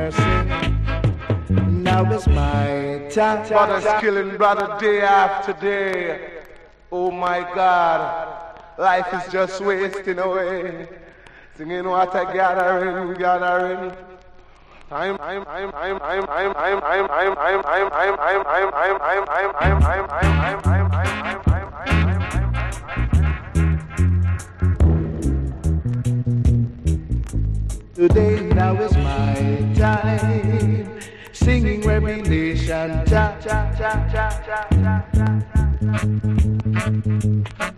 mercy. Now is my time. Brothers killing brother day after day. Oh my God, life is just wasting away. Singing what I gathering. Today now is my time, singing Revelation.